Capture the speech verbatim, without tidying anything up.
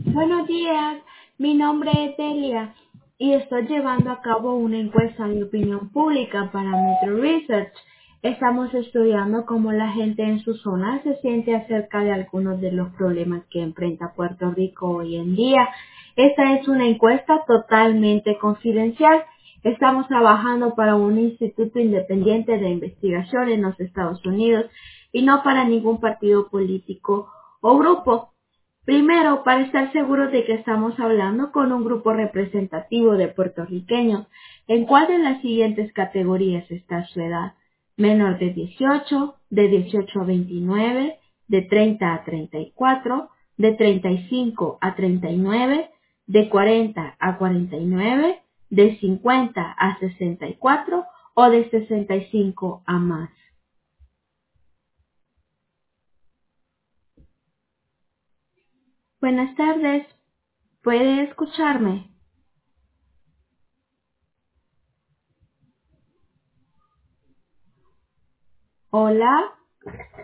Buenos días, mi nombre es Delia y estoy llevando a cabo una encuesta de opinión pública para Metro Research. Estamos estudiando cómo la gente en su zona se siente acerca de algunos de los problemas que enfrenta Puerto Rico hoy en día. Esta es una encuesta totalmente confidencial. Estamos trabajando para un instituto independiente de investigación en los Estados Unidos y no para ningún partido político o grupo. Primero, para estar seguros de que estamos hablando con un grupo representativo de puertorriqueños, ¿en cuál de las siguientes categorías está su edad? Menor de dieciocho, de dieciocho a veintinueve, de treinta a treinta y cuatro, de treinta y cinco a treinta y nueve, de cuarenta a cuarenta y nueve, de cincuenta a sesenta y cuatro o de sesenta y cinco a más. Buenas tardes, ¿puede escucharme? Hola.